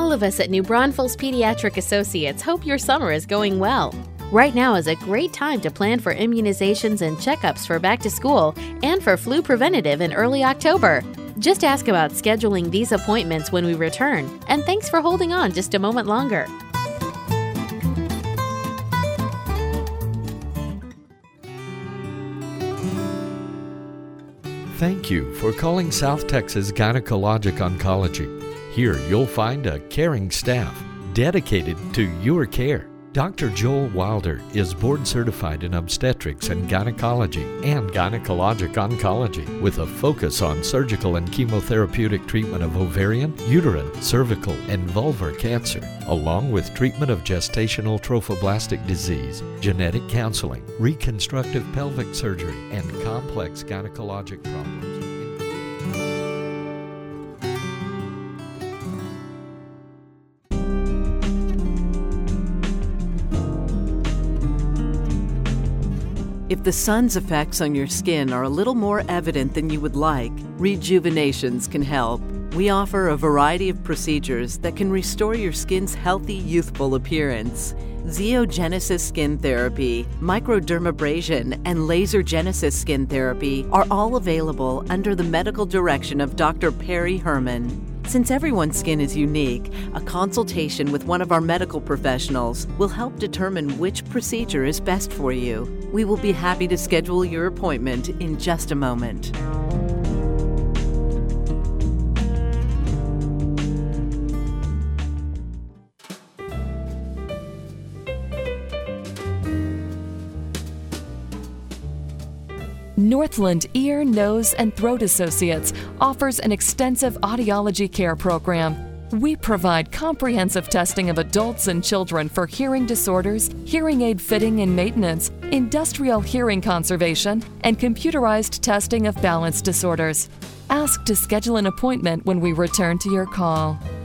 All of us at New Braunfels Pediatric Associates hope your summer is going well. Right now is a great time to plan for immunizations and checkups for back to school and for flu preventative in early October. Just ask about scheduling these appointments when we return, and thanks for holding on just a moment longer. Thank you for calling South Texas Gynecologic Oncology. Here you'll find a caring staff dedicated to your care. Dr. Joel Wilder is board certified in obstetrics and gynecology and gynecologic oncology with a focus on surgical and chemotherapeutic treatment of ovarian, uterine, cervical, and vulvar cancer, along with treatment of gestational trophoblastic disease, genetic counseling, reconstructive pelvic surgery, and complex gynecologic problems. If the sun's effects on your skin are a little more evident than you would like, Rejuvenations can help. We offer a variety of procedures that can restore your skin's healthy, youthful appearance. Zeogenesis skin therapy, microdermabrasion, and laser genesis skin therapy are all available under the medical direction of Dr. Perry Herman. Since everyone's skin is unique, a consultation with one of our medical professionals will help determine which procedure is best for you. We will be happy to schedule your appointment in just a moment. Northland Ear, Nose, and Throat Associates offers an extensive audiology care program. We provide comprehensive testing of adults and children for hearing disorders, hearing aid fitting and maintenance, industrial hearing conservation, and computerized testing of balance disorders. Ask to schedule an appointment when we return to your call.